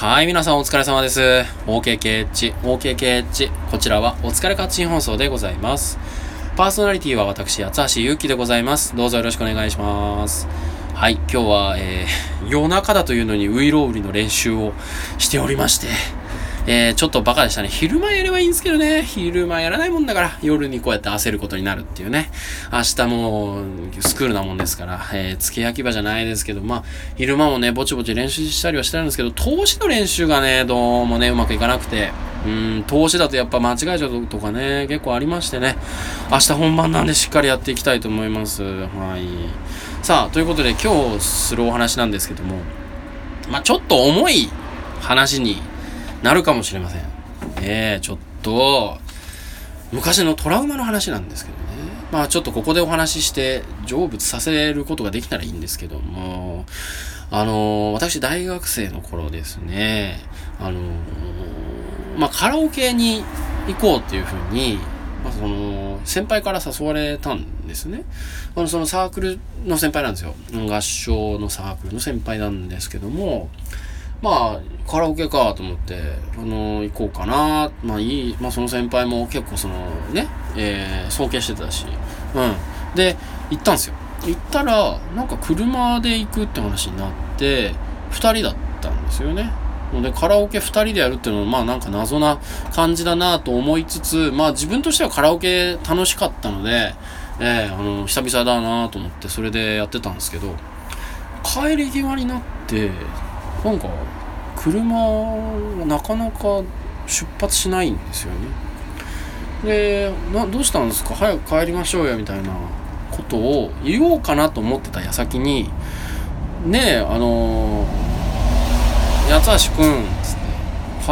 はい、皆さんお疲れ様です。OKKH。こちらはお疲れカッチン放送でございます。パーソナリティは私、八橋ゆうきでございます。どうぞよろしくお願いします。はい、今日は、夜中だというのにウイロウリの練習をしておりまして、ちょっとバカでしたね。昼間やればいいんですけどね。昼間やらないもんだから、夜にこうやって焦ることになるっていうね。明日もスクールなもんですから、付け焼き場じゃないですけど、昼間もね、ぼちぼち練習したりはしてるんですけど、投資の練習がね、どうもね、うまくいかなくて、投資だとやっぱ間違えちゃうとかね、結構ありましてね。明日本番なんでしっかりやっていきたいと思います。はい。さあ、ということで今日するお話なんですけども、ちょっと重い話になるかもしれません。ちょっと昔のトラウマの話なんですけどね。ちょっとここでお話しして成仏させることができたらいいんですけども、私大学生の頃ですね、カラオケに行こうっていう風に、その先輩から誘われたんですね。そのサークルの先輩なんですよ。合唱のサークルの先輩なんですけども、カラオケかと思って、行こうかな。その先輩も結構尊敬してたし。で、行ったんですよ。行ったら、車で行くって話になって、二人だったんですよね。で、カラオケ二人でやるっていうのは、謎な感じだなと思いつつ、自分としてはカラオケ楽しかったので、久々だなと思って、それでやってたんですけど、帰り際になって、車がなかなか出発しないんですよね。で、どうしたんですか、早く帰りましょうよみたいなことを言おうかなと思ってた矢先に、八橋くんつって、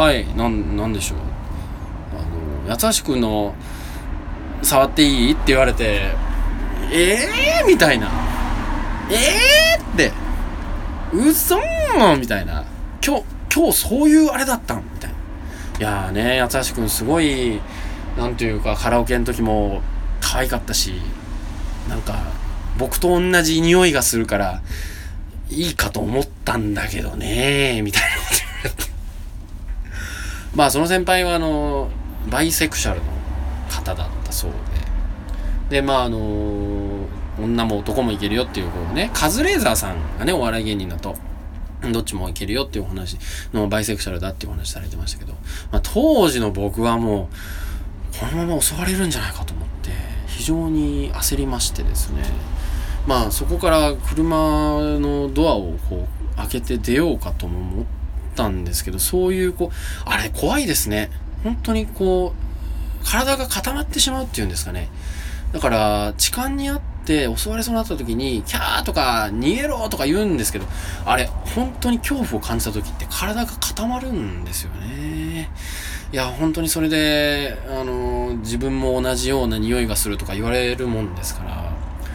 はい、なんでしょう、八橋くんの触っていいって言われて、みたいな、って嘘みたいな、今日そういうあれだったんみたいな。いやーね、八橋くんすごい、なんていうか、カラオケの時も可愛かったし、僕と同じ匂いがするからいいかと思ったんだけどねみたいなこと言われて、その先輩はバイセクシャルの方だったそうで、女も男もいけるよっていうカズレーザーさんがね、お笑い芸人だとどっちもいけるよっていうお話の、バイセクシャルだっていうお話されてましたけど、当時の僕はもうこのまま襲われるんじゃないかと思って非常に焦りましてですね、そこから車のドアを開けて出ようかとも思ったんですけど、そういうあれ怖いですね。本当に体が固まってしまうっていうんですかね。だから痴漢にあって襲われそうになった時にキャーとか逃げろとか言うんですけど、あれ本当に恐怖を感じた時って体が固まるんですよね。いや本当にそれで自分も同じような匂いがするとか言われるもんですから、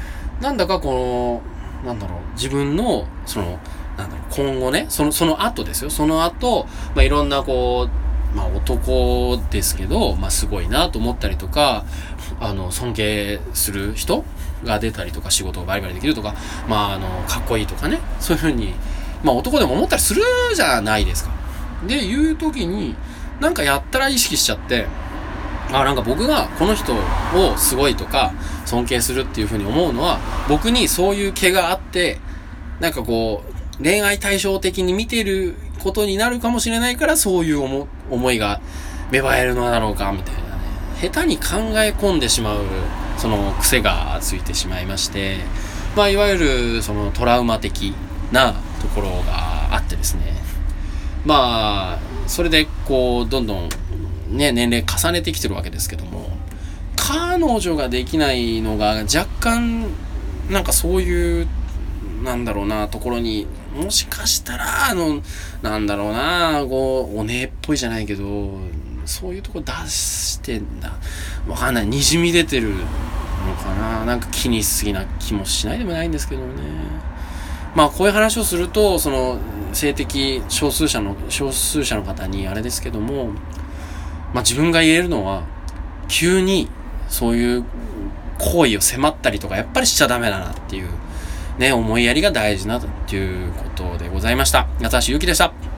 自分の今後ね、その後ですよ。その後いろんな男ですけど、すごいなと思ったりとか、尊敬する人が出たりとか、仕事がバリバリできるとか、かっこいいとかね、そういう風に、男でも思ったりするじゃないですか。で、いう時に、やったら意識しちゃって、僕がこの人をすごいとか、尊敬するっていう風に思うのは、僕にそういう毛があって、恋愛対象的に見てることになるかもしれないから、そういう思いが芽生えるのだろうかみたいなね、下手に考え込んでしまうその癖がついてしまいまして、いわゆるそのトラウマ的なところがあってですね、それでどんどんね、年齢重ねてきてるわけですけども、彼女ができないのが若干そういうところに、もしかしたらおねえっぽいじゃないけど、そういうとこ出してんだ、わかんない、滲み出てるのかな、気にしすぎな気もしないでもないんですけどね。こういう話をすると、その性的少数者の方にあれですけども、自分が言えるのは、急にそういう行為を迫ったりとかやっぱりしちゃダメだなっていうね、思いやりが大事なということでございました。八橋ゆうきでした。